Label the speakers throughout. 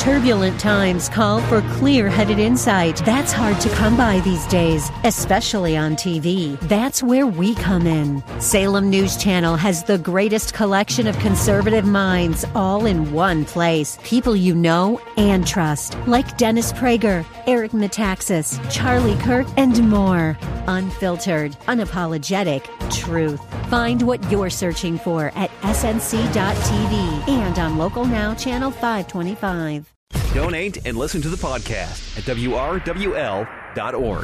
Speaker 1: Turbulent times call for clear-headed insight. That's hard to come by these days, especially on TV. That's where we come in. Salem News Channel has the greatest collection of conservative minds all in one place. People you know and trust, like Dennis Prager, Eric Metaxas, Charlie Kirk, and more. Unfiltered, unapologetic truth. Find what you're searching for at snc.tv and on Local Now, Channel 525.
Speaker 2: Donate and listen to the podcast at WRWL.org.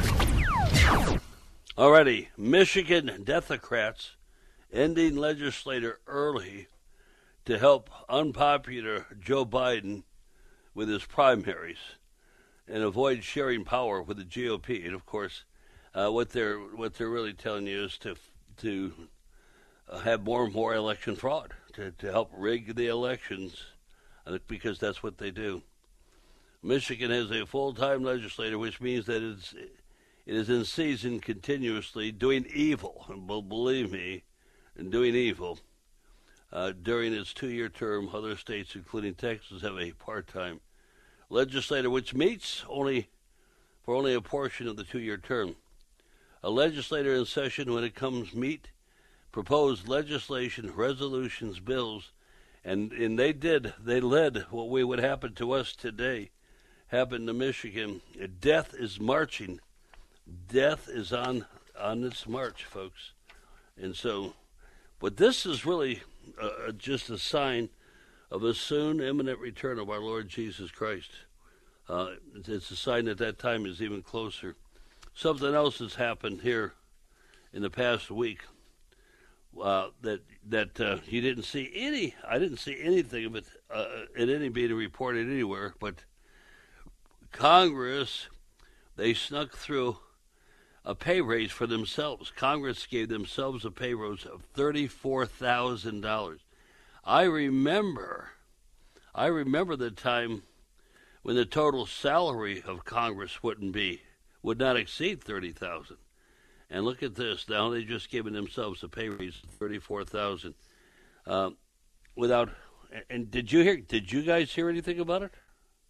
Speaker 3: Alrighty, Michigan Democrats ending legislature early to help unpopular Joe Biden with his primaries and avoid sharing power with the GOP. And of course, what they're really telling you is to have more and more election fraud, to help rig the elections, because that's what they do. Michigan has a full-time legislator, which means that it is in season continuously doing evil, and believe me, doing evil. During its 2-year term, other states, including Texas, have a part-time legislator, which meets only a portion of the 2-year term. A legislator in session when it comes meet proposed legislation, resolutions, bills, and they led what would happen to us today. Happened to Michigan. Death is marching. Death is on its march, folks. And so, but this is really just a sign of a soon imminent return of our Lord Jesus Christ. It's a sign that time is even closer. Something else has happened here in the past week that you didn't see any. I didn't see anything of it in any being reported anywhere, but Congress, they snuck through a pay raise for themselves. Congress gave themselves a pay raise of $34,000. I remember the time when the total salary of Congress would not exceed $30,000. And look at this. Now they've just given themselves a pay raise of $34,000. And did you guys hear anything about it?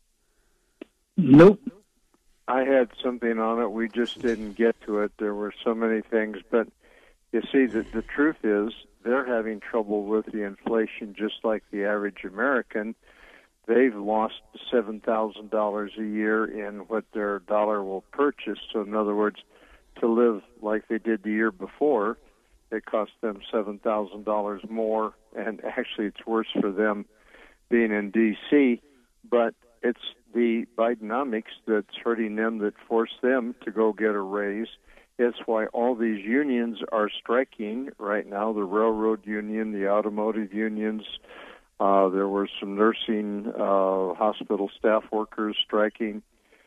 Speaker 4: Nope. I had something on it. We just didn't get to it. There were so many things. But you see, the truth is they're having trouble with the inflation just like the average American. They've lost $7,000 a year in what their dollar will purchase. So in other words, to live like they did the year before, it cost them $7,000 more. And actually, it's worse for them being in D.C., but it's the Bidenomics that's hurting them, that force them to go get a raise. It's why all these unions are striking right now, the railroad union, the automotive unions. There were some nursing hospital staff workers striking.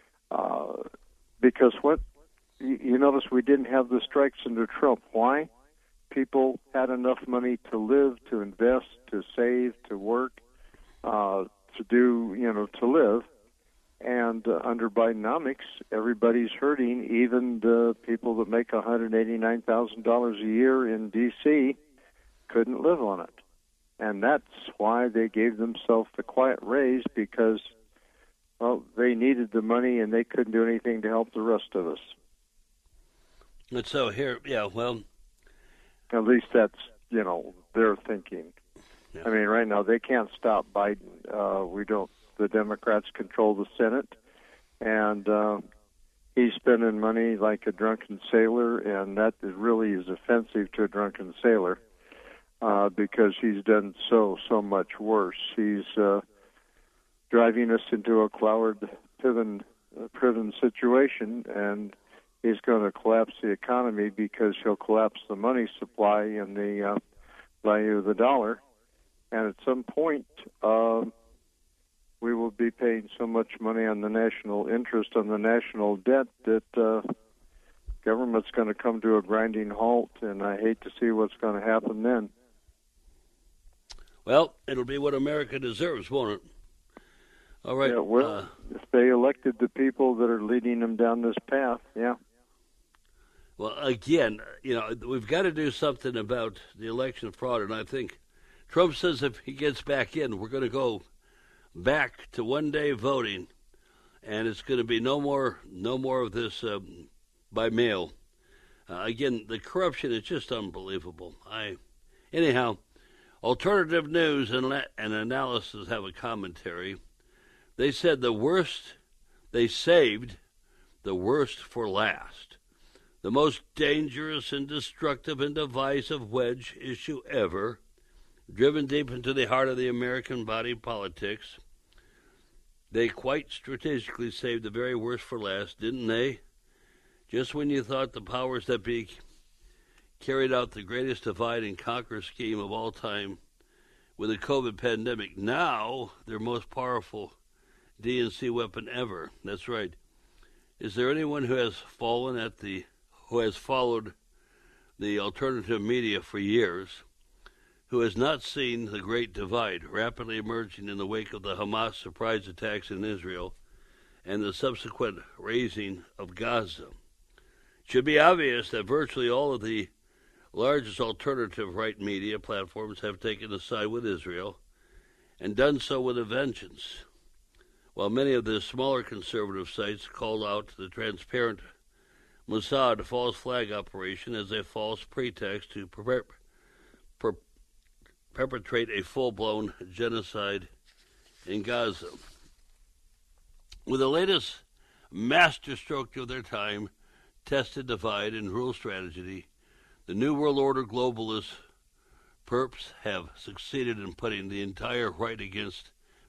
Speaker 4: Because you notice we didn't have the strikes under Trump. Why? People had enough money to live, to invest, to save, to work, to live. And under Bidenomics, everybody's hurting. Even the people that make $189,000 a year in D.C. couldn't live on it. And that's why they gave themselves the quiet raise, because, well, they needed the money and they couldn't do anything to help the rest of us.
Speaker 3: And so here, well...
Speaker 4: At least that's, their thinking.
Speaker 3: Yeah.
Speaker 4: I mean, right now, they can't stop Biden. The Democrats control the Senate, and he's spending money like a drunken sailor, and that really is offensive to a drunken sailor because he's done so much worse. He's driving us into a cloud-driven situation, and he's going to collapse the economy because he'll collapse the money supply and the value of the dollar. And at some point, we will be paying so much money on the national interest on the national debt that government's going to come to a grinding halt, and I hate to see what's going to happen then.
Speaker 3: Well, it'll be what America deserves, won't it? All right.
Speaker 4: Yeah, well, if they elected the people that are leading them down this path, yeah.
Speaker 3: Well, again, we've got to do something about the election fraud, and I think Trump says if he gets back in, we're going to go back to one-day voting, and it's going to be no more of this by mail. Again, the corruption is just unbelievable. Anyhow, Alternative News and Analysis have a commentary. They said they saved the worst for last. The most dangerous and destructive and divisive wedge issue ever, driven deep into the heart of the American body politics. They quite strategically saved the very worst for last, didn't they? Just when you thought the powers that be carried out the greatest divide and conquer scheme of all time with the COVID pandemic, now their most powerful DNC weapon ever. That's right. Is there anyone who has followed the alternative media for years, who has not seen the great divide rapidly emerging in the wake of the Hamas surprise attacks in Israel and the subsequent razing of Gaza? It should be obvious that virtually all of the largest alternative right media platforms have taken a side with Israel and done so with a vengeance, while many of the smaller conservative sites called out the transparent Mossad false flag operation as a false pretext to perpetrate a full-blown genocide in Gaza. With the latest masterstroke of their time, tested divide and rule strategy, the New World Order globalists perps have succeeded in pitting the entire right against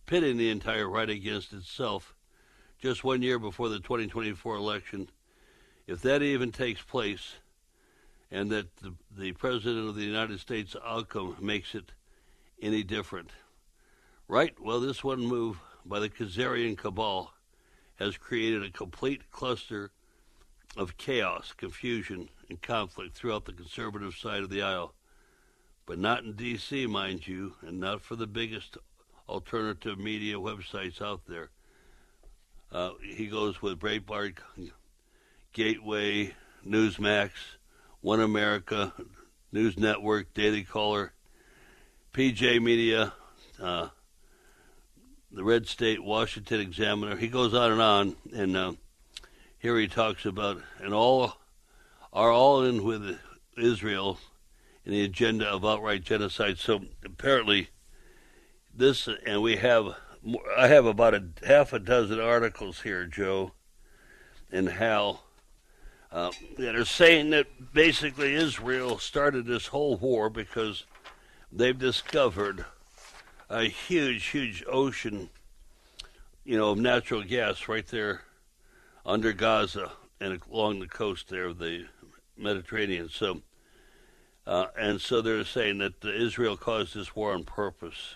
Speaker 3: itself just 1 year before the 2024 election, if that even takes place, and that the President of the United States outcome makes it any different. Right? Well, this one move by the Khazarian cabal has created a complete cluster of chaos, confusion, and conflict throughout the conservative side of the aisle. But not in D.C., mind you, and not for the biggest alternative media websites out there. He goes with Breitbart, Gateway, Newsmax, One America, News Network, Daily Caller, PJ Media, the Red State, Washington Examiner. He goes on, and here he talks about, and all are all in with Israel in the agenda of outright genocide. So apparently this, and I have about half a dozen articles here, Joe and Hal, that are saying that basically Israel started this whole war because they've discovered a huge ocean, of natural gas right there under Gaza and along the coast there of the Mediterranean. So, and so they're saying that Israel caused this war on purpose.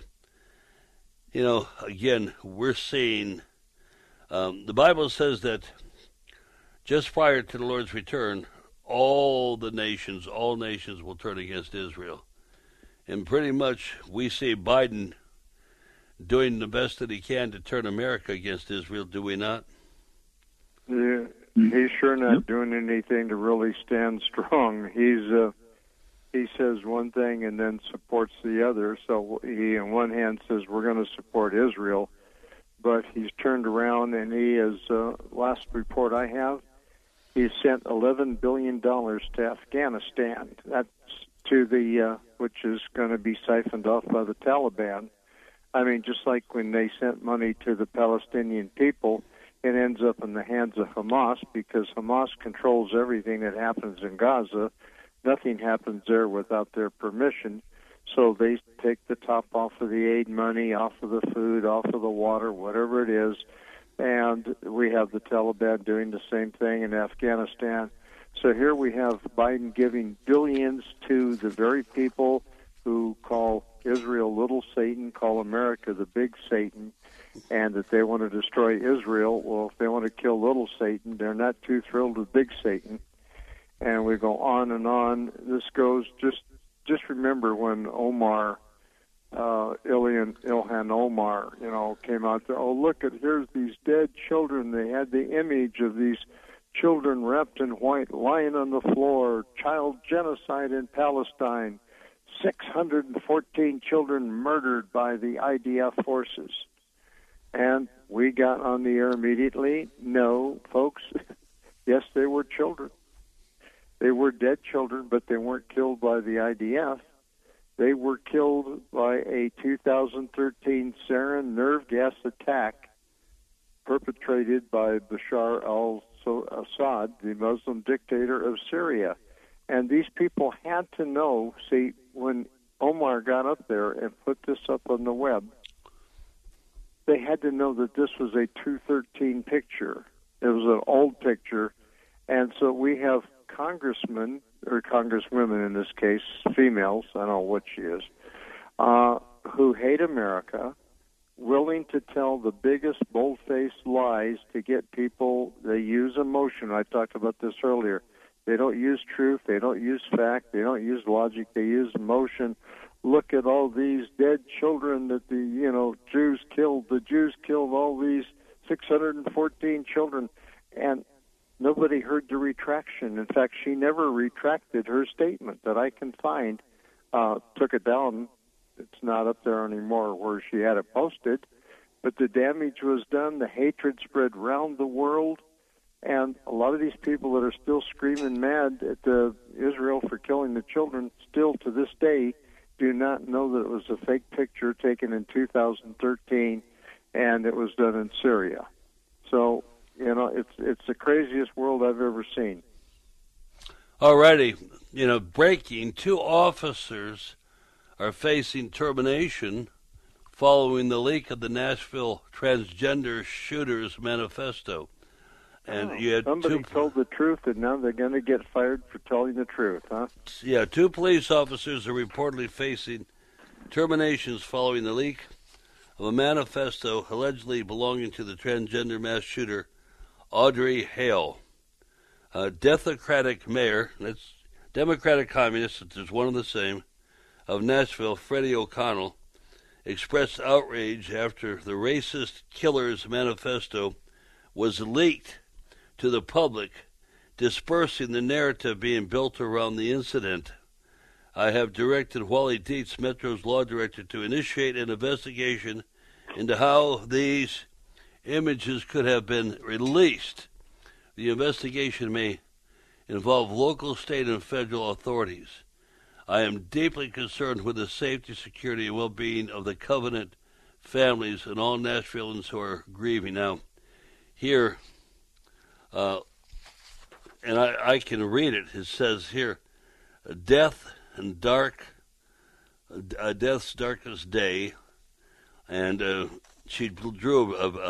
Speaker 3: Again, we're seeing, the Bible says that just prior to the Lord's return, all nations will turn against Israel. And pretty much we see Biden doing the best that he can to turn America against Israel, do we not?
Speaker 4: Yeah, he's sure not doing anything to really stand strong. He says one thing and then supports the other. So he, on one hand, says we're going to support Israel, but he's turned around and he is, last report I have, he sent $11 billion to Afghanistan. That's to the, which is going to be siphoned off by the Taliban. I mean, just like when they sent money to the Palestinian people, it ends up in the hands of Hamas because Hamas controls everything that happens in Gaza. Nothing happens there without their permission. So they take the top off of the aid money, off of the food, off of the water, whatever it is. And we have the Taliban doing the same thing in Afghanistan. So here we have Biden giving billions to the very people who call Israel little Satan, call America the big Satan, and that they want to destroy Israel. Well, if they want to kill little Satan, they're not too thrilled with big Satan. And we go on and on. This goes, just remember when Omar, Ilhan Omar, came out there, here's these dead children. They had the image of these children wrapped in white lying on the floor, child genocide in Palestine, 614 children murdered by the IDF forces. And we got on the air immediately. No, folks, yes, they were children. They were dead children, but they weren't killed by the IDF. They were killed by a 2013 sarin nerve gas attack perpetrated by Bashar al-Assad, the Muslim dictator of Syria. And these people had to know, see, when Omar got up there and put this up on the web, they had to know that this was a 213 picture. It was an old picture. And so we have congressmen, or congresswomen in this case, females, I don't know what she is, who hate America, willing to tell the biggest bold-faced lies to get people. They use emotion. I talked about this earlier. They don't use truth. They don't use fact. They don't use logic. They use emotion. Look at all these dead children that the Jews killed. The Jews killed all these 614 children, and nobody heard the retraction. In fact, she never retracted her statement that I can find. Took it down. It's not up there anymore where she had it posted. But the damage was done. The hatred spread around the world. And a lot of these people that are still screaming mad at Israel for killing the children still to this day do not know that it was a fake picture taken in 2013 and it was done in Syria. So, it's the craziest world I've ever seen.
Speaker 3: Alrighty, breaking, 2 officers are facing termination following the leak of the Nashville transgender shooters manifesto. And you had
Speaker 4: somebody told the truth, and now they're going to get fired for telling the truth, huh?
Speaker 3: Yeah, 2 police officers are reportedly facing terminations following the leak of a manifesto allegedly belonging to the transgender mass shooter Audrey Hale. Democratic mayor, that's Democratic communist, there's one and the same, of Nashville, Freddie O'Connell, expressed outrage after the racist killer's manifesto was leaked to the public, dispersing the narrative being built around the incident. I have directed Wally Dietz, Metro's law director, to initiate an investigation into how these images could have been released. The investigation may involve local, state, and federal authorities. I am deeply concerned with the safety, security, and well-being of the Covenant families and all Nashvilleans who are grieving. Now, here, and I can read it. It says here, death's darkest day, and she drew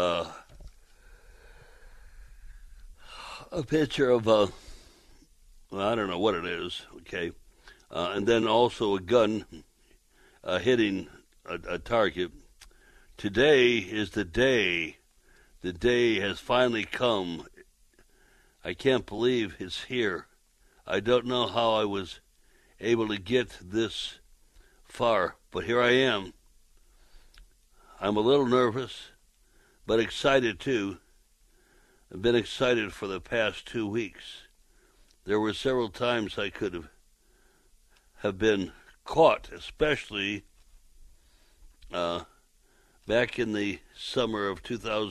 Speaker 3: a picture of I don't know what it is, okay, and then also a gun hitting a target. Today is the day. The day has finally come. I can't believe it's here. I don't know how I was able to get this far, but here I am. I'm a little nervous, but excited too. I've been excited for the past 2 weeks. There were several times I could have been caught, especially back in the summer of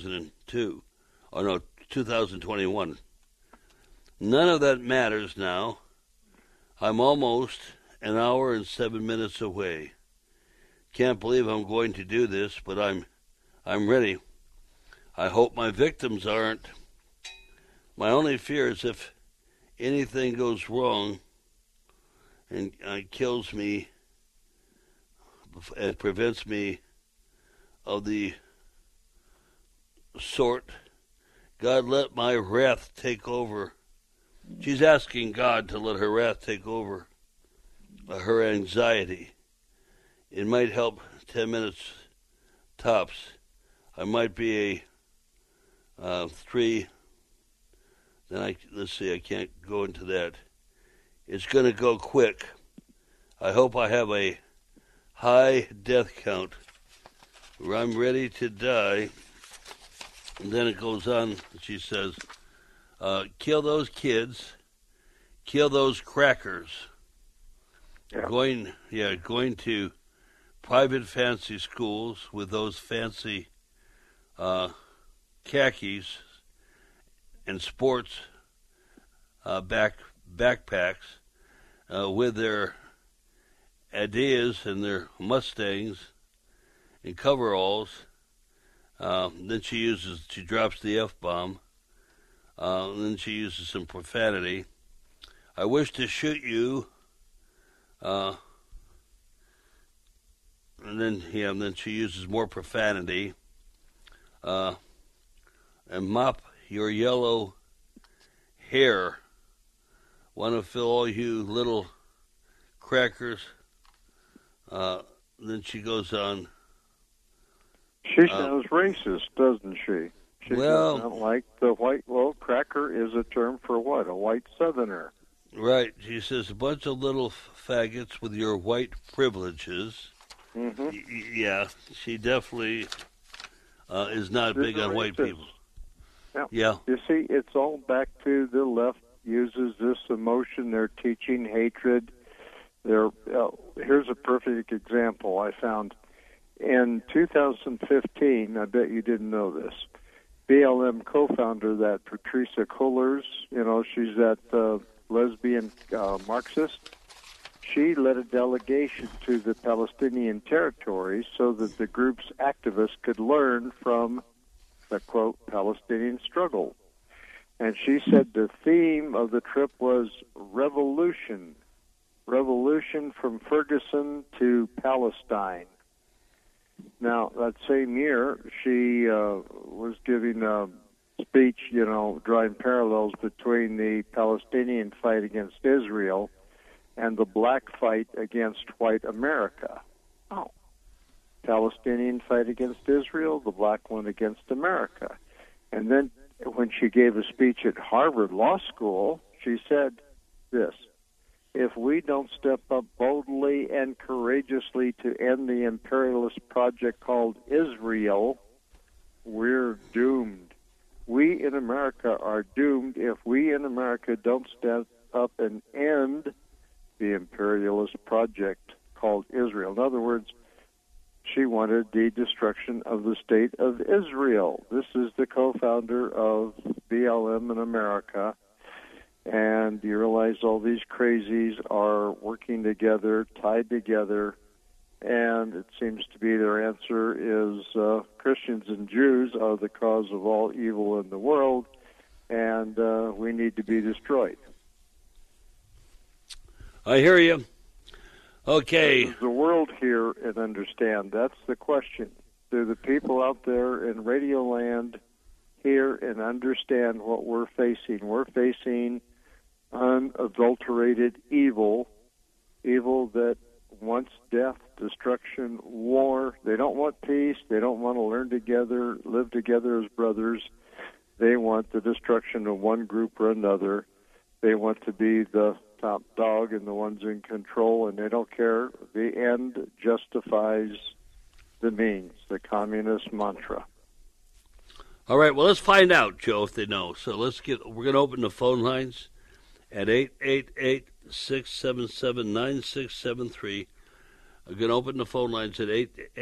Speaker 3: 2021. None of that matters now. I'm almost an hour and 7 minutes away. Can't believe I'm going to do this, but I'm ready. I hope my victims aren't. My only fear is if anything goes wrong and kills me and prevents me of the sort, God, let my wrath take over. She's asking God to let her wrath take over her anxiety. It might help 10 minutes tops. I might be a 3. Then let's see, I can't go into that. It's going to go quick. I hope I have a high death count where I'm ready to die. And then it goes on, she says, kill those kids, kill those crackers. Yeah. Going to private fancy schools with those fancy khakis and sports backpacks with their Adidas and their Mustangs and coveralls. Then she drops the F-bomb. And then she uses some profanity. I wish to shoot you. And then she uses more profanity. And mop your yellow hair. Want to fill all you little crackers. Then she goes on.
Speaker 4: She sounds racist, doesn't she? She doesn't like the white. Well, cracker is a term for what? A white Southerner.
Speaker 3: Right. She says a bunch of little faggots with your white privileges.
Speaker 4: Mm-hmm.
Speaker 3: Yeah, she definitely is not big on white people.
Speaker 4: Yeah. You see, it's all back to the left uses this emotion. They're teaching hatred. Here's a perfect example I found. In 2015, I bet you didn't know this, BLM co-founder, that Patricia Kullers, she's that lesbian Marxist, she led a delegation to the Palestinian territories so that the group's activists could learn from the, quote, Palestinian struggle. And she said the theme of the trip was revolution from Ferguson to Palestine. Now, that same year, she was giving a speech, drawing parallels between the Palestinian fight against Israel and the black fight against white America. Oh. Palestinian fight against Israel, the black one against America. And then when she gave a speech at Harvard Law School, she said this: if we don't step up boldly and courageously to end the imperialist project called Israel, we're doomed. We in America are doomed if we in America don't step up and end the imperialist project called Israel. In other words, she wanted the destruction of the state of Israel. This is the co-founder of BLM in America. And you realize all these crazies are working together, tied together, and it seems to be their answer is Christians and Jews are the cause of all evil in the world, and we need to be destroyed.
Speaker 3: I hear you. Okay.
Speaker 4: Does the world hear and understand? That's the question. Do the people out there in Radio Land hear and understand what we're facing? We're facing unadulterated evil that wants death, destruction, war. They don't want peace. They don't want to learn together, live together as brothers. They want the destruction of one group or another. They want to be the top dog and the ones in control, and they don't care. The end justifies the means, the communist mantra.
Speaker 3: All right, well, let's find out, Joe, if they know. So we're going to open the phone lines at 888-677-9673. I'm going to open the phone lines at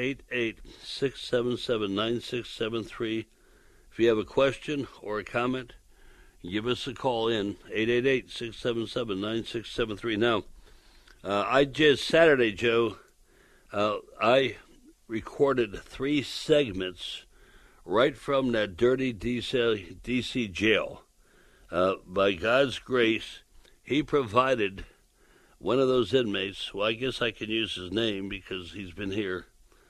Speaker 3: 888-677-9673. If you have a question or a comment, give us a call in, 888-677-9673. Now, Saturday, Joe, I recorded 3 segments right from that dirty D.C. jail. By God's grace, he provided one of those inmates. Well, I guess I can use his name because he's been here.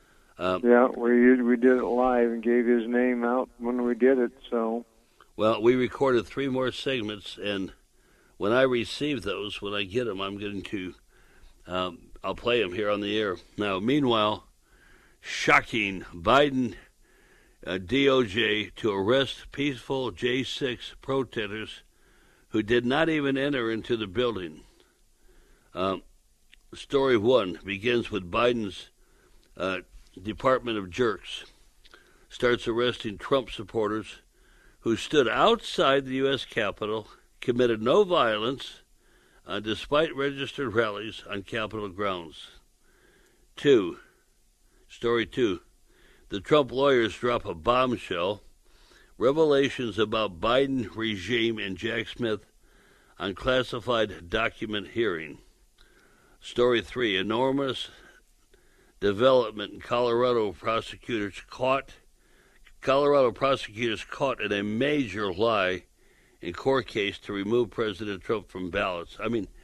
Speaker 3: We did it live and gave his name out when we did it. So, well, we recorded 3 more segments, and when I receive those, when I get them, I'm going to I'll play them here on the air. Now, meanwhile, shocking, Biden DOJ to arrest peaceful J6 protesters who did not even enter into the building. Story 1 begins with Biden's Department of Jerks starts arresting Trump supporters who stood outside the U.S. Capitol, committed no violence, despite registered rallies on Capitol grounds. Story 2. the Trump lawyers drop a bombshell. Revelations about Biden regime and Jack Smith on classified document hearing. Story 3, enormous development in Colorado prosecutors caught in a major lie in court case to remove President Trump from ballots. I mean,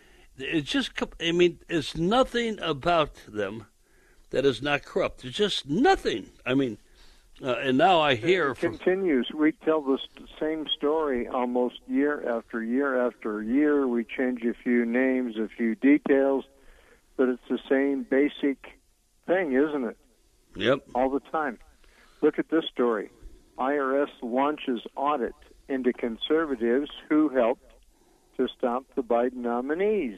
Speaker 3: it's nothing about them that is not corrupt. There's just nothing. I mean, and now I hear
Speaker 4: it continues. We tell the same story almost year after year after year. We change a few names, a few details, but it's the same basic thing, isn't it?
Speaker 3: Yep.
Speaker 4: All the time. Look at this story. IRS launches audit into conservatives who helped to stop the Biden nominees.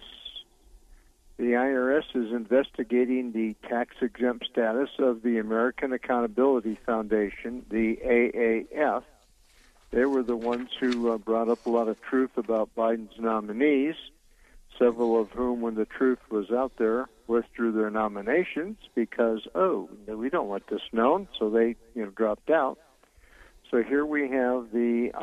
Speaker 4: The IRS is investigating the tax-exempt status of the American Accountability Foundation, the AAF. They were the ones who brought up a lot of truth about Biden's nominees, several of whom, when the truth was out there, withdrew their nominations because, we don't want this known, so they dropped out. So here we have the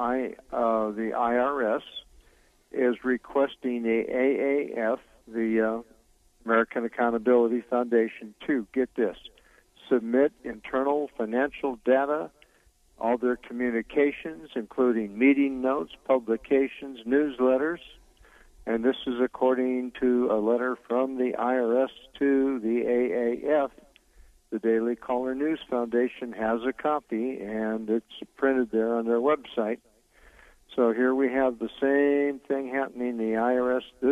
Speaker 4: IRS is requesting the AAF, the American Accountability Foundation, to, get this, submit internal financial data, all their communications, including meeting notes, publications, newsletters, and this is according to a letter from the IRS to the AAF. The Daily Caller News Foundation has a copy, and it's printed there on their website. So here we have the same thing happening. The IRS, this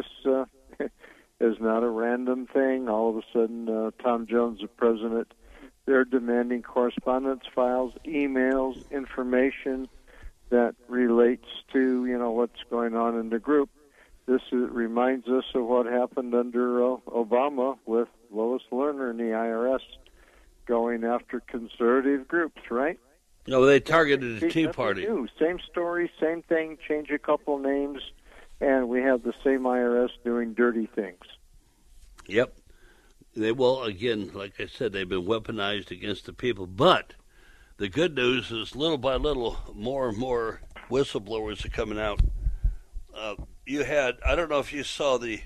Speaker 4: is not a random thing. All of a sudden, Tom Jones, the president, they're demanding correspondence files, emails, information that relates to, what's going on in the group. This reminds us of what happened under Obama with Lois Lerner and the IRS going after conservative groups, right?
Speaker 3: No, they targeted the Tea Party.
Speaker 4: Same story, same thing, change a couple names, and we have the same IRS doing dirty things.
Speaker 3: Yep. They will, again, like I said, they've been weaponized against the people. But the good news is little by little, more and more whistleblowers are coming out. You had, I don't know if you saw the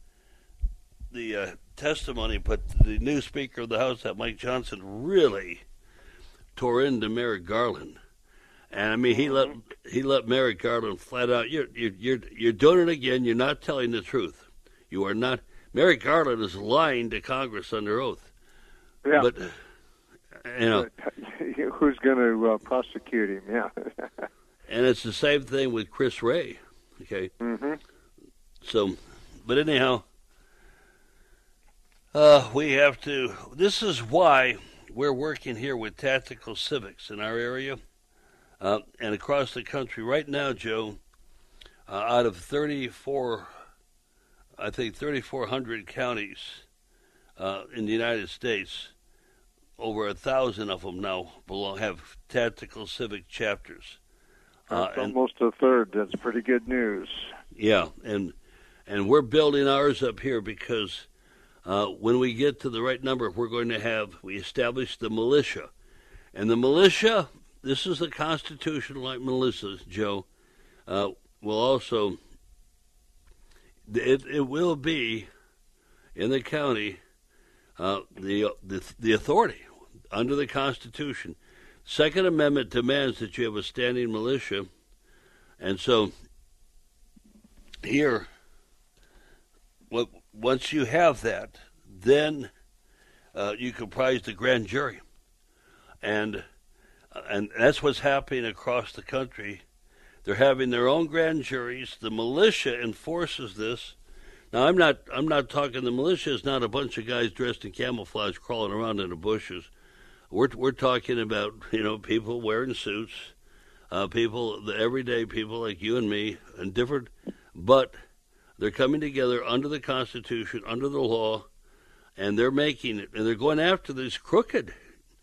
Speaker 3: testimony, but the new Speaker of the House, that Mike Johnson, really tore into Merrick Garland, and I mean he let Merrick Garland flat out. You're doing it again. You're not telling the truth. You are not. Merrick Garland is lying to Congress under oath.
Speaker 4: Yeah.
Speaker 3: But
Speaker 4: who's going to prosecute him? Yeah.
Speaker 3: And it's the same thing with Chris Wray. Okay.
Speaker 4: Mm-hmm.
Speaker 3: So, but anyhow, we have to. This is why we're working here with Tactical Civics in our area and across the country right now, Joe. Out of 3,400 counties in the United States, over 1,000 of them now have Tactical Civic chapters.
Speaker 4: Almost a third. That's pretty good news.
Speaker 3: Yeah, and we're building ours up here because when we get to the right number, we establish the militia. And the militia, this is the constitutional-like militia, Joe, will also, it will be in the county the authority under the Constitution. Second Amendment demands that you have a standing militia, and so here, once you have that, then you comprise the grand jury, and that's what's happening across the country. They're having their own grand juries. The militia enforces this. Now, I'm not talking. The militia is not a bunch of guys dressed in camouflage crawling around in the bushes. We're talking about people wearing suits, the everyday people like you and me, and different, but they're coming together under the Constitution, under the law, and they're making it, and they're going after these crooked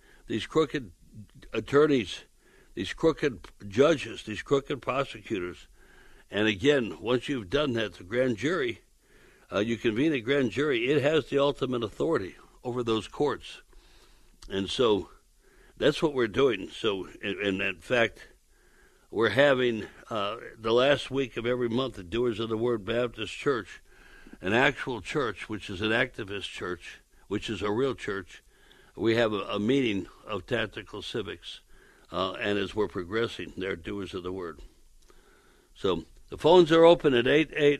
Speaker 3: attorneys, these crooked judges, these crooked prosecutors. And again, once you've done that, the grand jury, you convene a grand jury, it has the ultimate authority over those courts. And so that's what we're doing. So, and in fact, we're having the last week of every month at Doers of the Word Baptist Church, an actual church, which is an activist church, which is a real church. We have a meeting of tactical civics, and as we're progressing, they're Doers of the Word. So the phones are open at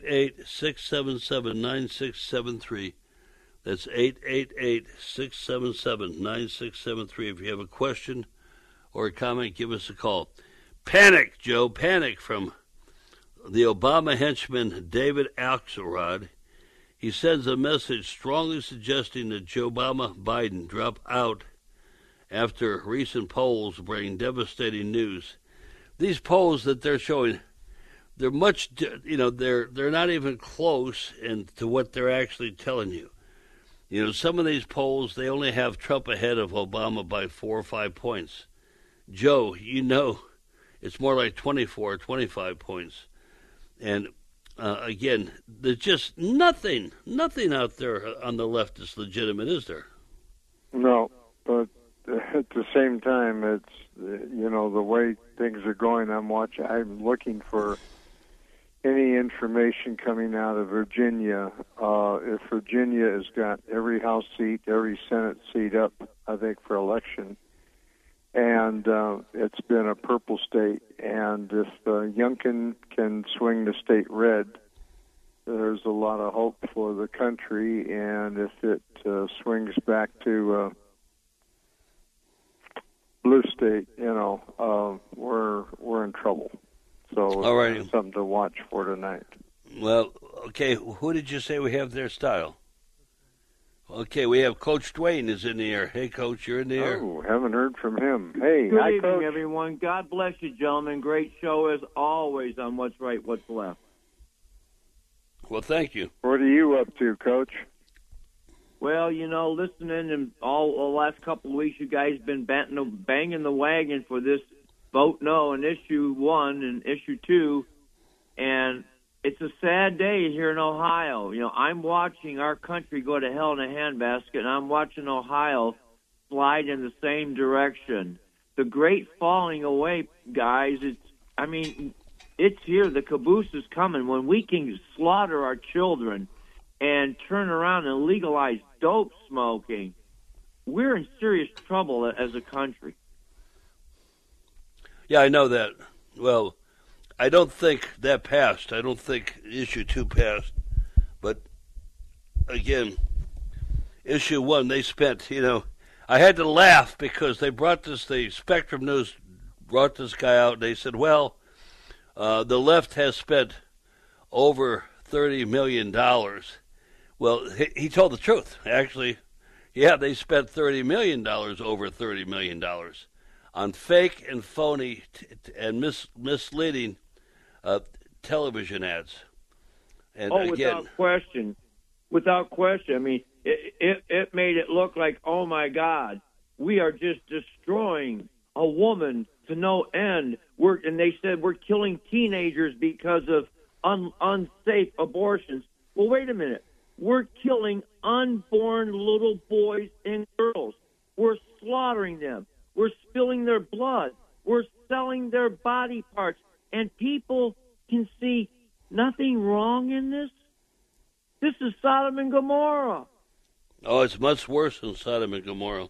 Speaker 3: 888-677-9673. That's 888-677-9673. If you have a question or a comment, give us a call. Panic, Joe, panic from the Obama henchman David Axelrod. He sends a message strongly suggesting that Joe Biden drop out after recent polls bring devastating news. These polls that they're showing, they're much, they're not even close to what they're actually telling you. You know, some of these polls, they only have Trump ahead of Obama by 4 or 5 points. Joe, it's more like 24 or 25 points. And again, there's just nothing out there on the left that's legitimate, is there?
Speaker 4: No, but at the same time, it's, the way things are going, I'm looking for any information coming out of Virginia. If Virginia has got every House seat, every Senate seat up, I think, for election, and it's been a purple state, and if Youngkin can swing the state red, there's a lot of hope for the country, and if it swings back to blue state, we're in trouble. So it's something to watch for tonight.
Speaker 3: Well, okay, who did you say we have their style? Okay, we have Coach Dwayne is in the air. Hey, Coach, you're in the air.
Speaker 4: Oh, haven't heard from him. Hey,
Speaker 5: good
Speaker 4: hi,
Speaker 5: evening,
Speaker 4: Coach.
Speaker 5: everyone. God bless you, gentlemen. Great show as always on What's Right, What's Left.
Speaker 3: Well, thank you.
Speaker 4: What are you up to, Coach?
Speaker 5: Well, listening and all the last couple of weeks, you guys been banging the wagon for this vote no in issue 1 and issue 2, and it's a sad day here in Ohio. I'm watching our country go to hell in a handbasket, and I'm watching Ohio slide in the same direction. The great falling away, guys, it's here. The caboose is coming. When we can slaughter our children and turn around and legalize dope smoking, we're in serious trouble as a country.
Speaker 3: Yeah, I know that. Well, I don't think that passed. I don't think issue 2 passed. But, again, issue 1, they spent, I had to laugh because they brought the Spectrum News brought this guy out, and they said, well, the left has spent over $30 million. Well, he told the truth. Actually, yeah, they spent $30 million, over $30 million, on fake and phony and misleading television ads. And again,
Speaker 5: without question. It made it look like, oh my God, we are just destroying a woman to no end. And they said we're killing teenagers because of unsafe abortions. Well, wait a minute. We're killing unborn little boys and girls. We're slaughtering them. We're spilling their blood. We're selling their body parts. And people can see nothing wrong in this. This is Sodom and Gomorrah.
Speaker 3: Oh, it's much worse than Sodom and Gomorrah.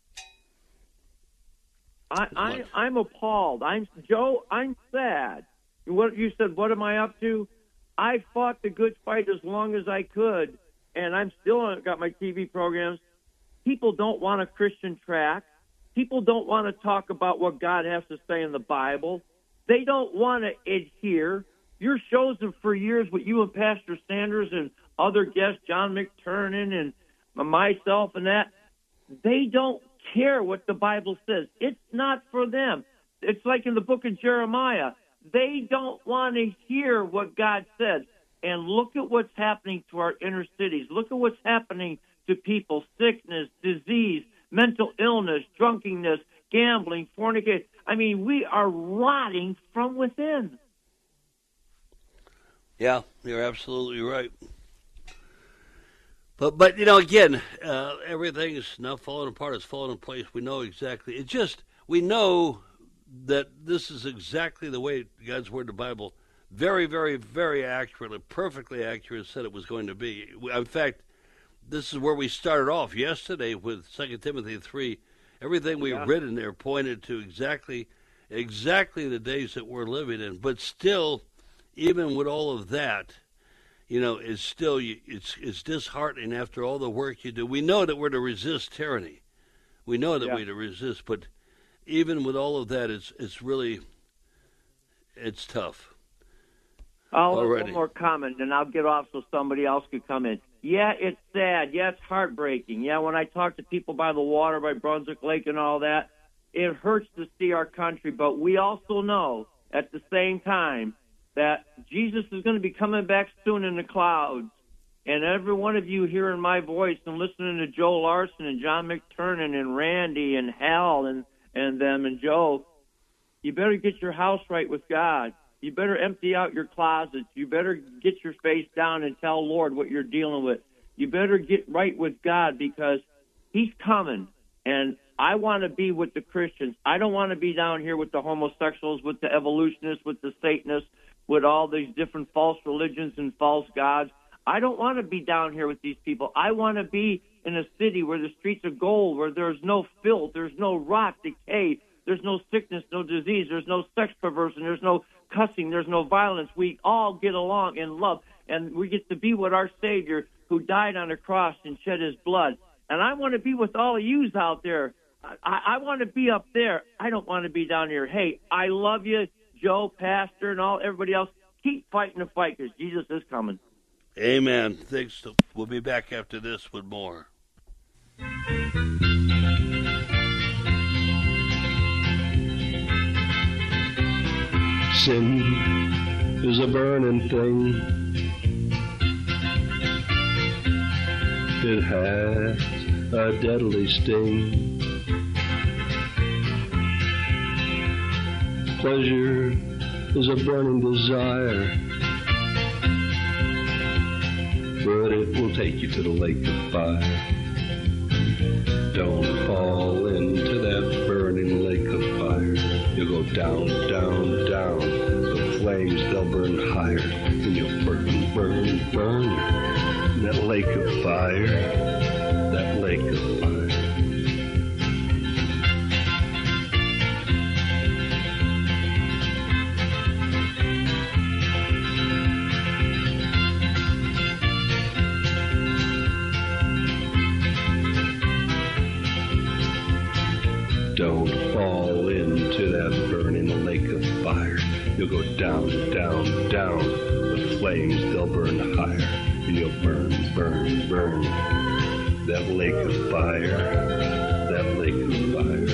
Speaker 5: I'm appalled. I'm sad. What you said, what am I up to? I fought the good fight as long as I could, and I'm still got my TV programs. People don't want a Christian track. People don't want to talk about what God has to say in the Bible. They don't want to adhere. Your shows have for years with you and Pastor Sanders and other guests, John McTurnan and myself and that, they don't care what the Bible says. It's not for them. It's like in the book of Jeremiah. They don't want to hear what God says. And look at what's happening to our inner cities. Look at what's happening to people. Sickness, disease, mental illness, drunkenness, gambling, fornication. We are rotting from within.
Speaker 3: Yeah, you're absolutely right. But again, everything is now falling apart. It's falling in place. We know exactly. We know that this is exactly the way God's Word, the Bible, very, very, very accurately, perfectly accurate, said it was going to be. In fact, this is where we started off yesterday with 2 Timothy 3. Everything we've written there pointed to exactly the days that we're living in. But still, even with all of that, it's disheartening after all the work you do. We know that we're to resist tyranny. We know that we're to resist, but even with all of that, it's tough.
Speaker 5: I'll have one more comment, and I'll get off so somebody else could come in. Yeah, it's sad. Yeah, it's heartbreaking. Yeah, when I talk to people by the water, by Brunswick Lake and all that, it hurts to see our country. But we also know at the same time that Jesus is going to be coming back soon in the clouds. And every one of you hearing my voice and listening to Joe Larson and John McTurnan and Randy and Hal and them and Joe, you better get your house right with God. You better empty out your closets. You better get your face down and tell Lord what you're dealing with. You better get right with God because He's coming. And I want to be with the Christians. I don't want to be down here with the homosexuals, with the evolutionists, with the Satanists, with all these different false religions and false gods. I don't want to be down here with these people. I want to be in a city where the streets are gold, where there's no filth, there's no rot, decay, there's no sickness, no disease, there's no sex perversion, there's no cussing, there's no violence. We all get along in love, and we get to be with our Savior who died on the cross and shed His blood. And I want to be with all of yous out there. I want to be up there. I don't want to be down here. Hey, I love you, Joe, Pastor, and everybody else. Keep fighting the fight because Jesus is coming.
Speaker 3: Amen. Thanks. We'll be back after this with more.
Speaker 6: Sin is a burning thing. It has a deadly sting. Pleasure is a burning desire, but it will take you to the lake of fire. Don't fall into that burning lake of fire. You'll go down, down, down. The flames, they'll burn higher, and you'll burn, burn, burn. That lake of fire, that lake of fire. Don't fall into that burning lake of fire. You'll go down, down, down. The flames, they'll burn higher, and you'll burn, burn, burn. That lake of fire, that lake of fire.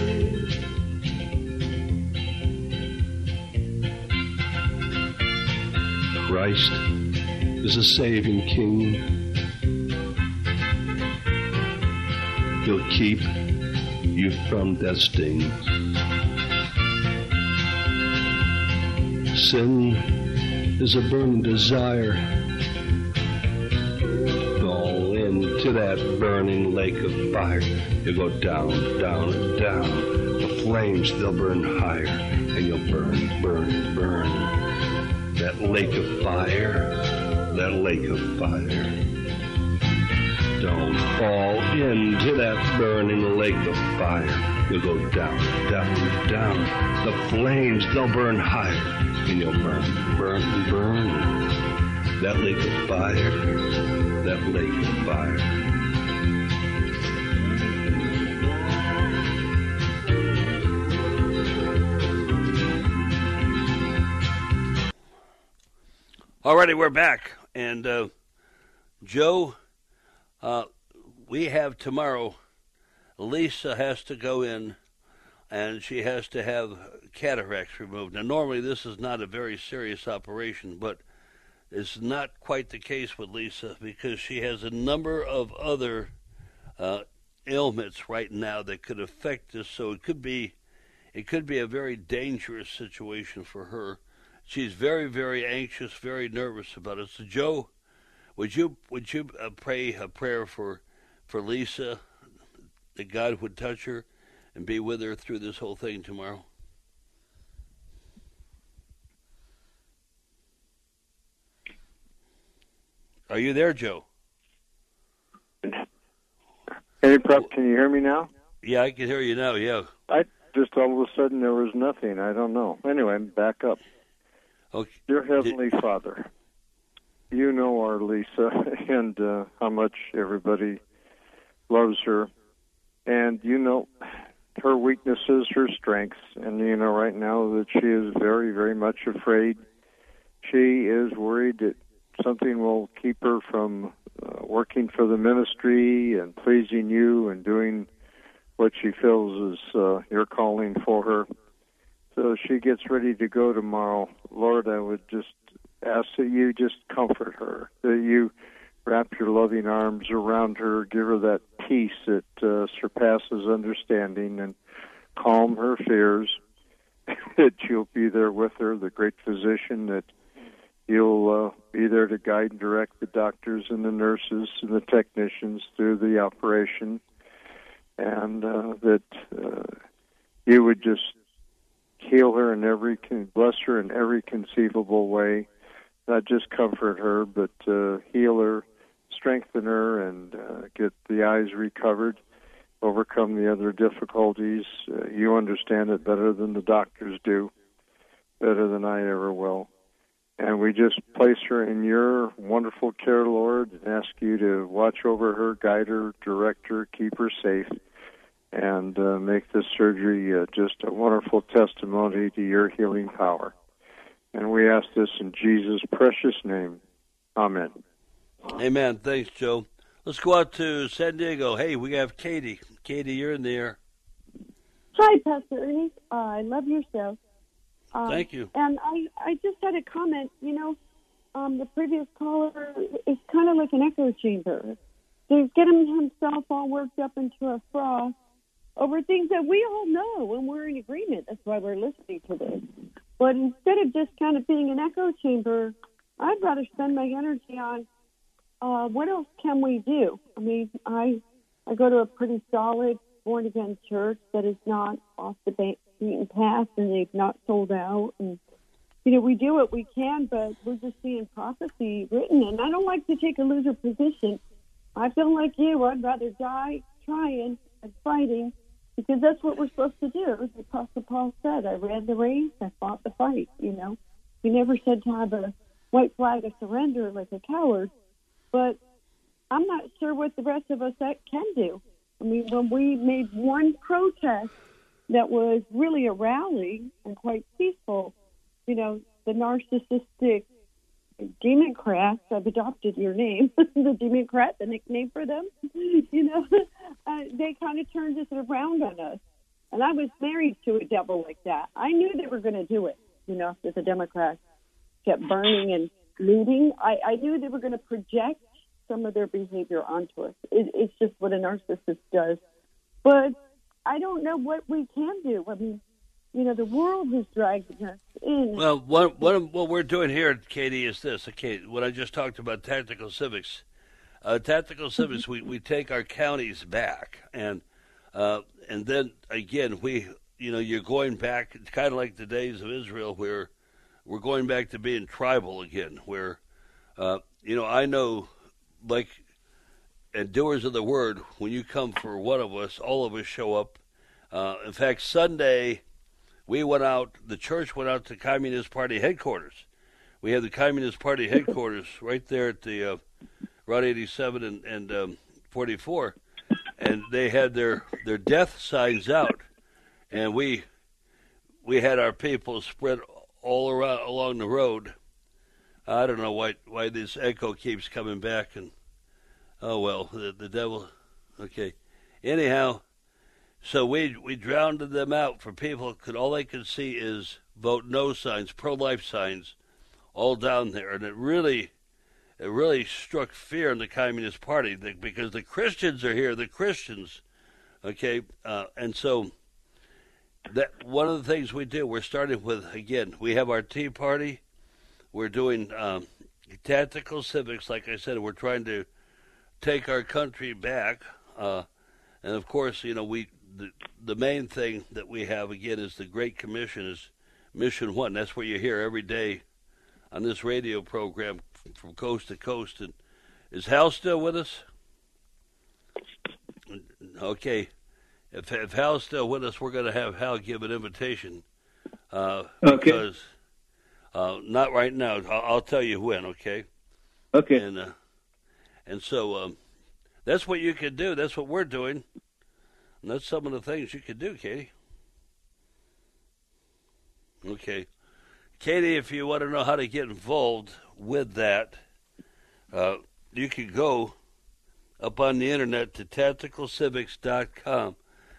Speaker 6: Christ is a saving King. He'll keep you from death's sting. Sin is a burning desire. Fall into that burning lake of fire. You go down, down, and down. The flames, they'll burn higher, and you'll burn, burn, burn. That lake of fire, that lake of fire. Don't fall into that burning lake of fire. You'll go down, down, down. The flames, they'll burn higher, and you'll burn, burn, burn. That lake of fire, that lake of fire.
Speaker 3: Alrighty, we're back. And Joe, we have tomorrow, Lisa has to go in and she has to have cataracts removed. Now, normally this is not a very serious operation, but it's not quite the case with Lisa because she has a number of other ailments right now that could affect this. So it could be a very dangerous situation for her. She's very, very anxious, very nervous about it. So, Joe, Would you pray a prayer for Lisa, that God would touch her and be with her through this whole thing tomorrow? Are you there, Joe?
Speaker 4: Hey, Prep, can you hear me now?
Speaker 3: Yeah, I can hear you now, yeah.
Speaker 4: I just all of a sudden there was nothing. I don't know. Anyway, back up.
Speaker 3: Okay.
Speaker 4: Dear Heavenly Father, you know our Lisa and how much everybody loves her. And you know her weaknesses, her strengths. And you know right now that she is very, very much afraid. She is worried that something will keep her from working for the ministry and pleasing you and doing what she feels is your calling for her. So she gets ready to go tomorrow. Lord, I would just ask that you just comfort her, that you wrap your loving arms around her, give her that peace that surpasses understanding, and calm her fears, that you'll be there with her, the great physician, that you'll be there to guide and direct the doctors and the nurses and the technicians through the operation, and that you would just heal her bless her in every conceivable way, not just comfort her, but heal her, strengthen her, and get the eyes recovered, overcome the other difficulties. You understand it better than the doctors do, better than I ever will. And we just place her in your wonderful care, Lord, and ask you to watch over her, guide her, direct her, keep her safe, and make this surgery just a wonderful testimony to your healing power. And we ask this in Jesus' precious name. Amen.
Speaker 3: Amen. Thanks, Joe. Let's go out to San Diego. Hey, we have Katie. Katie, you're in the air.
Speaker 7: Hi, Pastor Ernie. I love your show.
Speaker 3: Thank you.
Speaker 7: And I just had a comment. You know, the previous caller is kind of like an echo chamber. He's getting himself all worked up into a froth over things that we all know and we're in agreement. That's why we're listening to this. But instead of just kind of being an echo chamber, I'd rather spend my energy on what else can we do? I mean, I go to a pretty solid born-again church that is not off the beaten path, and they've not sold out. And, you know, we do what we can, but we're just seeing prophecy written. And I don't like to take a loser position. I feel like you. I'd rather die trying and fighting, because that's what we're supposed to do. As the Apostle Paul said, I ran the race, I fought the fight, you know. He never said to have a white flag of surrender like a coward. But I'm not sure what the rest of us can do. I mean, when we made one protest that was really a rally and quite peaceful, you know, the narcissistic Democrats, I've adopted your name, the Democrat, the nickname for them, you know, they kind of turned it around on us. And I was married to a devil like that. I knew they were going to do it, you know, after the Democrats kept burning and looting. I knew they were going to project some of their behavior onto us. It's just what a narcissist does. But I don't know what we can do. I mean, you know, the world is dragging us in.
Speaker 3: Well, what we're doing here, Katie, is this. Okay, what I just talked about, tactical civics. Tactical civics, we take our counties back, and then again, you're going back. It's kind of like the days of Israel, where we're going back to being tribal again. Where, I know, like, and doers of the word, when you come for one of us, all of us show up. In fact, Sunday, we went out, the church went out to Communist Party headquarters. We have the Communist Party headquarters right there at the Route 87 and 44, and they had their death signs out, and we had our people spread all around along the road. I don't know why this echo keeps coming back, and oh well, the devil. Okay, anyhow. So we drowned them out for people. All they could see is vote no signs, pro-life signs, all down there, and it really struck fear in the Communist Party because the Christians are here, the Christians, okay, and so that one of the things we do, we're starting with, again, we have our Tea Party, we're doing Tactical Civics, like I said, we're trying to take our country back. And of course, the main thing that we have, again, is the Great Commission, is Mission 1. That's what you hear every day on this radio program from coast to coast. And is Hal still with us? Okay. If Hal's still with us, we're going to have Hal give an invitation.
Speaker 8: Okay.
Speaker 3: Because not right now. I'll tell you when, okay?
Speaker 8: Okay.
Speaker 3: And so that's what you can do. That's what we're doing. And that's some of the things you can do, Katie. Okay. Katie, if you want to know how to get involved with that, you can go up on the internet to tacticalcivics.com.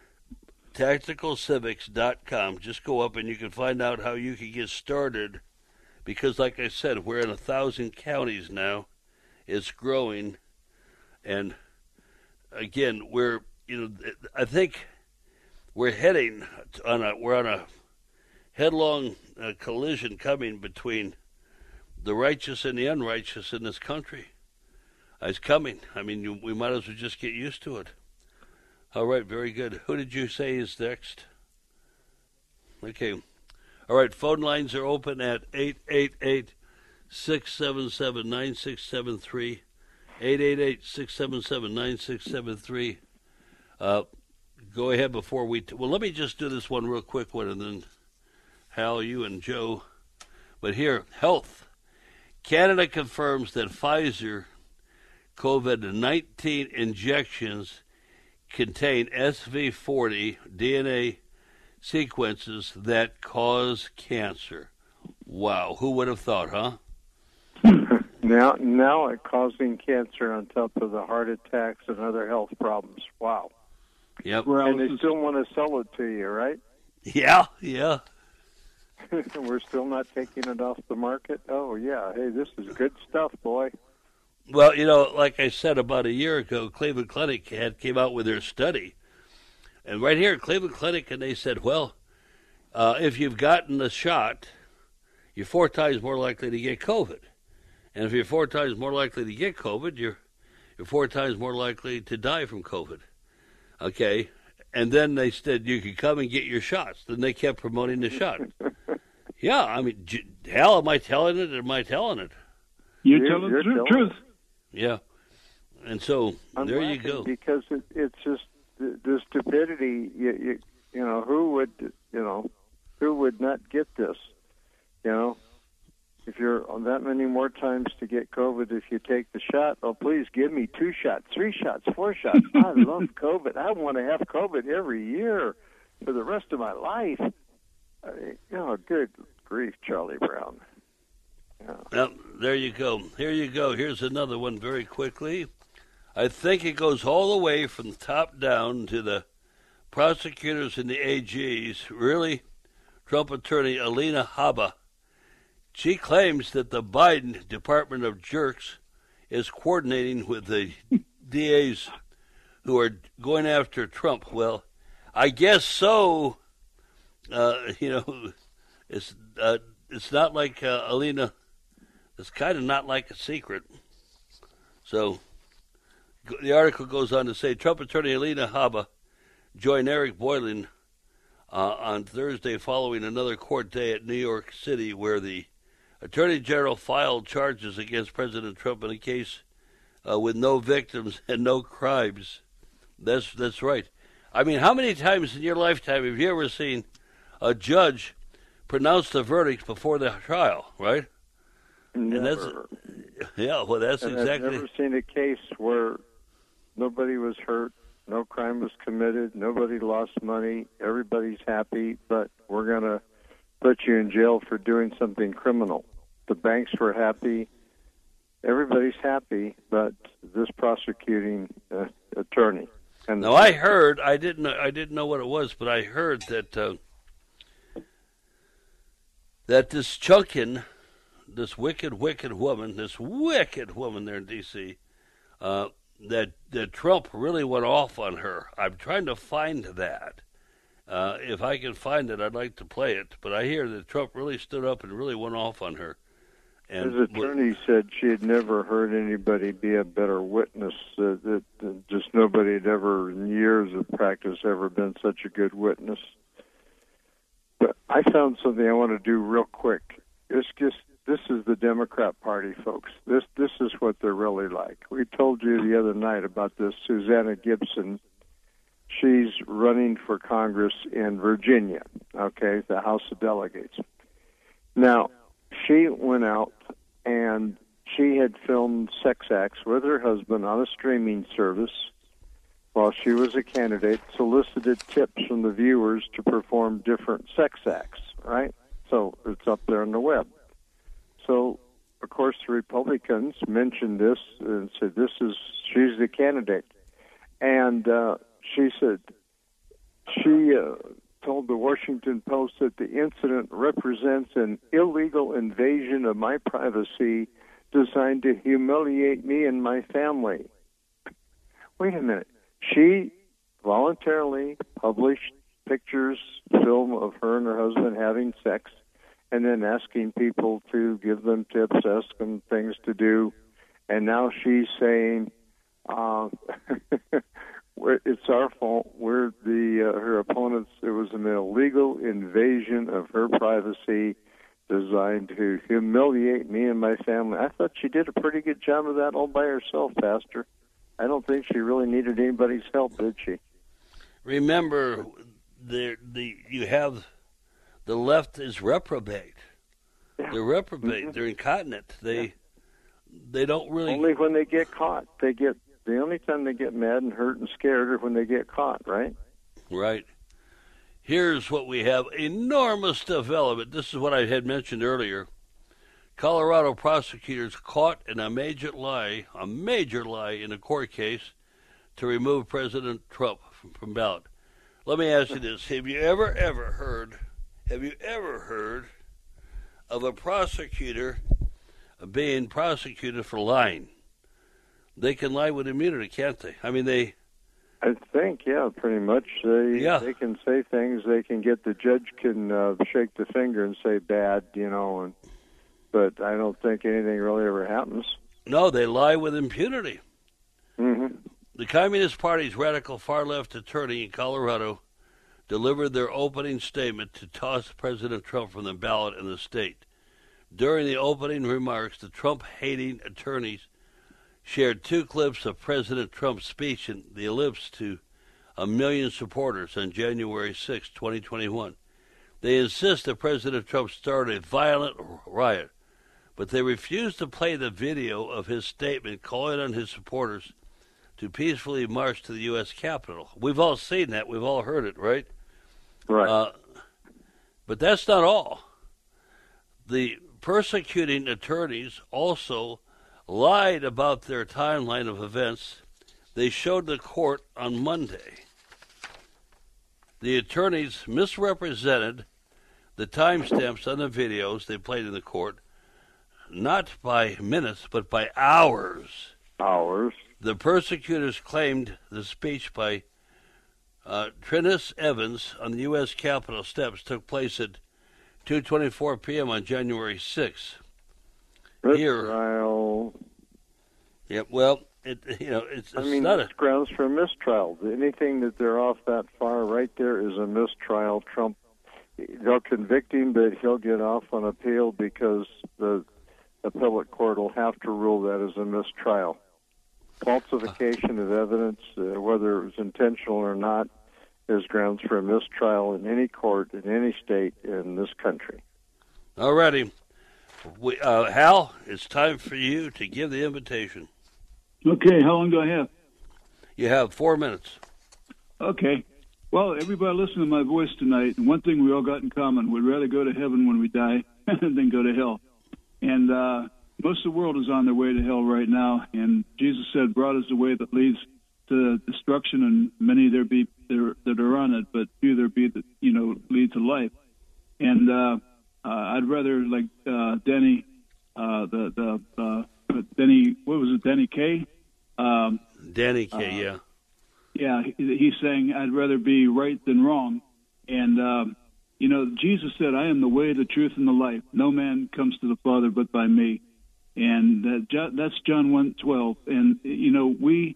Speaker 3: Tacticalcivics.com. Just go up and you can find out how you can get started. Because, like I said, we're in 1,000 counties now. It's growing. And, again, I think we're on a headlong collision coming between the righteous and the unrighteous in this country. It's coming. I mean, we might as well just get used to it. All right, very good. Who did you say is next? Okay. All right, phone lines are open at 888-677-9673. 888-677-9673. Go ahead before well, let me just do this one real quick one, and then Hal, you and Joe. But here, health. Canada confirms that Pfizer COVID-19 injections contain SV40 DNA sequences that cause cancer. Wow, who would have thought, huh?
Speaker 4: Now it's causing cancer on top of the heart attacks and other health problems. Wow.
Speaker 3: Yep.
Speaker 4: And they still want to sell it to you, right?
Speaker 3: Yeah.
Speaker 4: We're still not taking it off the market? Oh, yeah. Hey, this is good stuff, boy.
Speaker 3: Well, like I said, about a year ago, Cleveland Clinic came out with their study. And right here at Cleveland Clinic, and they said, well, if you've gotten the shot, you're 4 times more likely to get COVID. And if you're 4 times more likely to get COVID, you're 4 times more likely to die from COVID. Okay? And then they said you could come and get your shots. Then they kept promoting the shot. Yeah, I mean, hell, am I telling it or am I telling it?
Speaker 8: You're telling the truth.
Speaker 3: Yeah. And so, there you go.
Speaker 4: Because it's just the stupidity, who would not get this? If you're on that many more times to get COVID, if you take the shot, oh, please give me 2 shots, 3 shots, 4 shots. I love COVID. I want to have COVID every year for the rest of my life. Good grief, Charlie Brown. Yeah.
Speaker 3: Well, there you go. Here you go. Here's another one very quickly. I think it goes all the way from the top down to the prosecutors and the AGs. Really, Trump attorney Alina Habba. She claims that the Biden Department of Jerks is coordinating with the DAs who are going after Trump. Well, I guess so. It's not like Alina. It's kind of not like a secret. So the article goes on to say Trump attorney Alina Habba joined Eric Boylan on Thursday following another court day at New York City where the Attorney General filed charges against President Trump in a case with no victims and no crimes. That's right. I mean, how many times in your lifetime have you ever seen a judge pronounce the verdicts before the trial, right?
Speaker 4: Never.
Speaker 3: That's exactly.
Speaker 4: I've never seen a case where nobody was hurt, no crime was committed, nobody lost money, everybody's happy, but we're going to put you in jail for doing something criminal. The banks were happy. Everybody's happy, but this prosecuting attorney. And
Speaker 3: now I heard, I didn't know what it was, but I heard that this Chunkin, this wicked woman there in D.C., that Trump really went off on her. I'm trying to find that. If I can find it, I'd like to play it. But I hear that Trump really stood up and really went off on her. And
Speaker 4: his attorney said she had never heard anybody be a better witness. That just nobody had ever, in years of practice, ever been such a good witness. But I found something I want to do real quick. This is the Democrat Party, folks. This is what they're really like. We told you the other night about this Susanna Gibson. She's running for Congress in Virginia, okay, the House of Delegates. Now, she went out and she had filmed sex acts with her husband on a streaming service while she was a candidate, solicited tips from the viewers to perform different sex acts, right? So it's up there on the web. So, of course, the Republicans mentioned this and said, she's the candidate. And she said, she told the Washington Post that the incident represents an illegal invasion of my privacy designed to humiliate me and my family. Wait a minute. She voluntarily published pictures, film of her and her husband having sex, and then asking people to give them tips, ask them things to do. And now she's saying, it's our fault. We're her opponents. It was an illegal invasion of her privacy designed to humiliate me and my family. I thought she did a pretty good job of that all by herself, Pastor. I don't think she really needed anybody's help, did she?
Speaker 3: Remember, you have the left is reprobate. Yeah. They're reprobate. Mm-hmm. They're incontinent. They don't really.
Speaker 4: Only when they get caught. The only time they get mad and hurt and scared are when they get caught, right?
Speaker 3: Right. Here's what we have. Enormous development. This is what I had mentioned earlier. Colorado prosecutors caught in a major lie in a court case to remove President Trump from ballot. Let me ask you this. Have you ever heard of a prosecutor being prosecuted for lying? They can lie with immunity, can't they? I mean,
Speaker 4: I think, yeah, pretty much. They can say things. They can get the judge can shake the finger and say bad, but I don't think anything really ever happens.
Speaker 3: No, they lie with impunity.
Speaker 4: Mm-hmm.
Speaker 3: The Communist Party's radical far-left attorney in Colorado delivered their opening statement to toss President Trump from the ballot in the state. During the opening remarks, the Trump-hating attorneys shared 2 clips of President Trump's speech in the ellipse to 1 million supporters on January 6, 2021. They insist that President Trump started a violent riot, but they refuse to play the video of his statement calling on his supporters to peacefully march to the U.S. Capitol. We've all seen that. We've all heard it, right?
Speaker 4: Right.
Speaker 3: But that's not all. The persecuting attorneys also lied about their timeline of events they showed the court on Monday. The attorneys misrepresented the timestamps on the videos they played in the court, not by minutes, but by hours.
Speaker 4: Hours.
Speaker 3: The persecutors claimed the speech by Trinus Evans on the U.S. Capitol steps took place at 2:24 p.m. on January 6th.
Speaker 4: Mistrial.
Speaker 3: Yeah, well, it's not
Speaker 4: it's grounds for a mistrial. Anything that they're off that far right there is a mistrial. Trump, they'll convict him, but he'll get off on appeal because the appellate court will have to rule that as a mistrial. Falsification of evidence, whether it was intentional or not, is grounds for a mistrial in any court, in any state in this country.
Speaker 3: All righty. Hal, it's time for you to give the invitation.
Speaker 8: Okay, how long do I have?
Speaker 3: You have 4 minutes.
Speaker 8: Okay. Well, everybody listen to my voice tonight, and one thing we all got in common, we'd rather go to heaven when we die than go to hell. And most of the world is on their way to hell right now, and Jesus said, broad is the way that leads to destruction, and many there be there that are on it, but few there be that, lead to life. And I'd rather, like Denny, Denny, what was it, Denny K?
Speaker 3: Danny K, yeah.
Speaker 8: Yeah, he's saying I'd rather be right than wrong. And You know, Jesus said, I am the way, the truth, and the life. No man comes to the Father but by me. And that's John 1:12. And, you know, we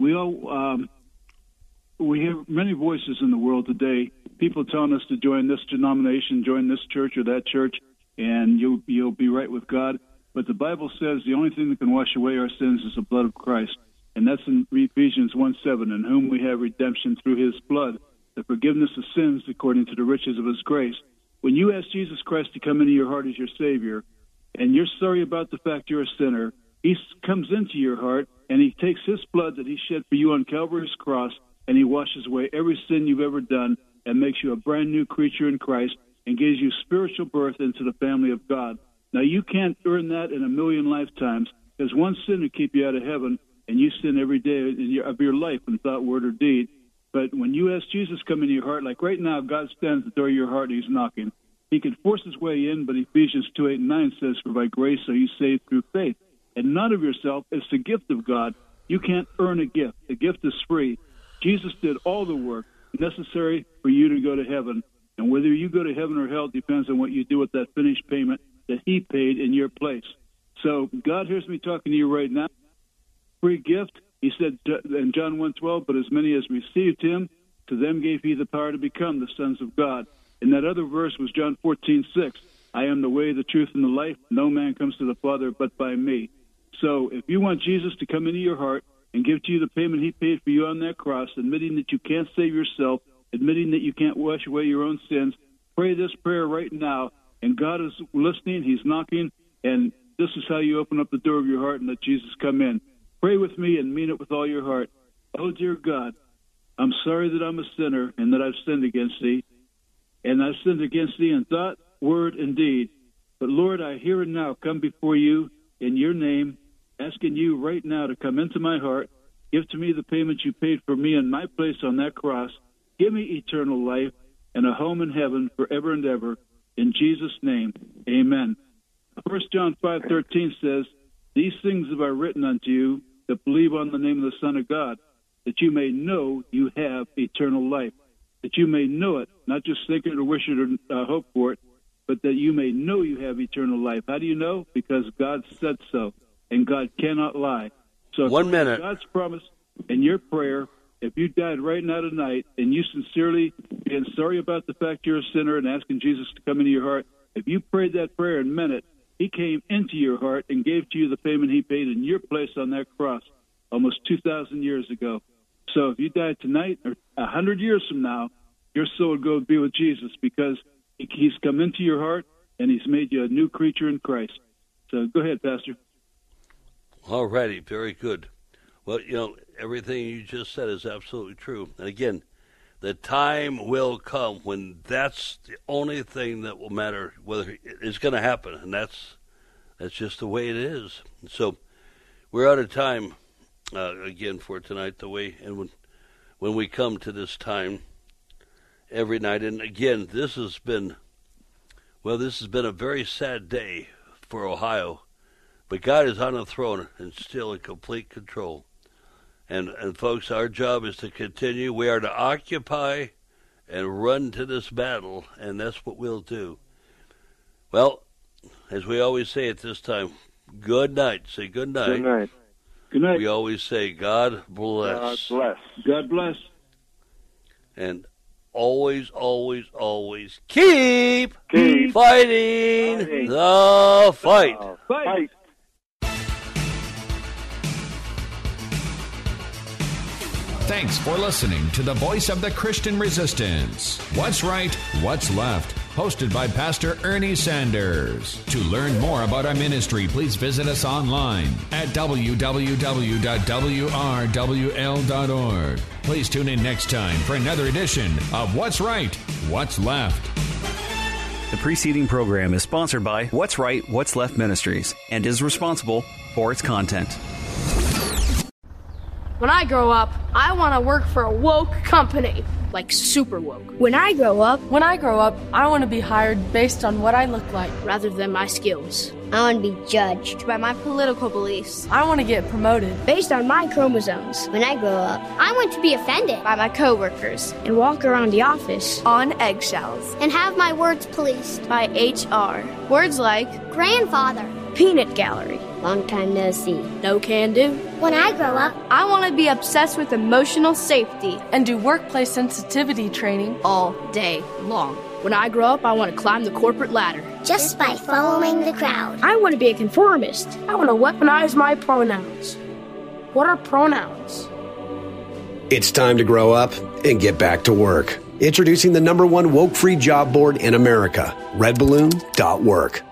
Speaker 8: hear many voices in the world today, people telling us to join this denomination, join this church or that church, and you'll be right with God. But the Bible says the only thing that can wash away our sins is the blood of Christ. And that's in Ephesians 1:7, in whom we have redemption through his blood, the forgiveness of sins according to the riches of his grace. When you ask Jesus Christ to come into your heart as your Savior, and you're sorry about the fact you're a sinner, he comes into your heart, and he takes his blood that he shed for you on Calvary's cross, and he washes away every sin you've ever done and makes you a brand new creature in Christ and gives you spiritual birth into the family of God. Now, you can't earn that in a million lifetimes, because one sin will keep you out of heaven, and you sin every day of your life in thought, word, or deed. But when you ask Jesus to come into your heart, like right now, God stands at the door of your heart and he's knocking. He can force his way in, but Ephesians 2:8-9 says, for by grace are you saved through faith. And not of yourself, it's the gift of God. You can't earn a gift. The gift is free. Jesus did all the work necessary for you to go to heaven. And whether you go to heaven or hell depends on what you do with that finished payment that he paid in your place. So God hears me talking to you right now. Free gift. He said in John 1:12, but as many as received him, to them gave he the power to become the sons of God. And that other verse was John 14:6. I am the way, the truth, and the life. No man comes to the Father but by me. So if you want Jesus to come into your heart and give to you the payment he paid for you on that cross, admitting that you can't save yourself, admitting that you can't wash away your own sins, pray this prayer right now. And God is listening. He's knocking. And this is how you open up the door of your heart and let Jesus come in. Pray with me and mean it with all your heart. Oh, dear God, I'm sorry that I'm a sinner and that I've sinned against thee. And I've sinned against thee in thought, word, and deed. But, Lord, I here and now come before you in your name, asking you right now to come into my heart, give to me the payment you paid for me in my place on that cross, give me eternal life and a home in heaven forever and ever. In Jesus' name, amen. 1 John 5:13 says, these things have I written unto you that believe on the name of the Son of God, that you may know you have eternal life, that you may know it, not just think it or wish it or hope for it, but that you may know you have eternal life. How do you know? Because God said so, and God cannot lie. So
Speaker 3: 1 minute.
Speaker 8: God's promise and your prayer, if you died right now tonight and you sincerely being sorry about the fact you're a sinner and asking Jesus to come into your heart, if you prayed that prayer and meant it, he came into your heart and gave to you the payment he paid in your place on that cross almost 2,000 years ago. So if you died tonight or 100 years from now, your soul would go be with Jesus because he's come into your heart and he's made you a new creature in Christ. So go ahead, Pastor.
Speaker 3: All righty, very good. Well, you know, everything you just said is absolutely true. And again, the time will come when that's the only thing that will matter, whether it's going to happen, and that's just the way it is. So we're out of time again for tonight. The way and when we come to this time every night, and again, this has been a very sad day for Ohio, but God is on the throne and still in complete control. And folks, our job is to continue. We are to occupy and run to this battle, and that's what we'll do. Well, as we always say at this time, good night. Say good night.
Speaker 4: Good night.
Speaker 8: Good night.
Speaker 3: We always say God bless.
Speaker 4: God bless.
Speaker 8: God bless.
Speaker 3: And always, always, always keep
Speaker 4: Fighting
Speaker 3: the fight.
Speaker 4: Fight.
Speaker 9: Thanks for listening to the Voice of the Christian Resistance. What's Right, What's Left? Hosted by Pastor Ernie Sanders. To learn more about our ministry, please visit us online at www.wrwl.org. Please tune in next time for another edition of What's Right, What's Left.
Speaker 2: The preceding program is sponsored by What's Right, What's Left Ministries and is responsible for its content.
Speaker 10: When I grow up, I want to work for a woke company, like super woke.
Speaker 11: When I grow up,
Speaker 10: I want to be hired based on what I look like rather than my skills.
Speaker 11: I want to be judged
Speaker 10: By my political beliefs.
Speaker 11: I want to get promoted
Speaker 10: Based on my chromosomes.
Speaker 11: when I grow up.
Speaker 12: I want to be offended
Speaker 10: By my coworkers.
Speaker 11: And walk around the office
Speaker 10: On eggshells.
Speaker 12: and have my words policed.
Speaker 10: By HR. Words like
Speaker 12: Grandfather.
Speaker 11: Peanut Gallery. Long time no see.
Speaker 10: no can do.
Speaker 12: When I grow up,
Speaker 10: I want to be obsessed with emotional safety
Speaker 11: And do workplace sensitivity training.
Speaker 10: all day long. When I grow up, I want to climb the corporate ladder.
Speaker 12: just by following the crowd.
Speaker 11: I want to be a conformist. I want to weaponize my pronouns. What are pronouns?
Speaker 13: It's time to grow up and get back to work. Introducing the #1 woke-free job board in America, redballoon.work.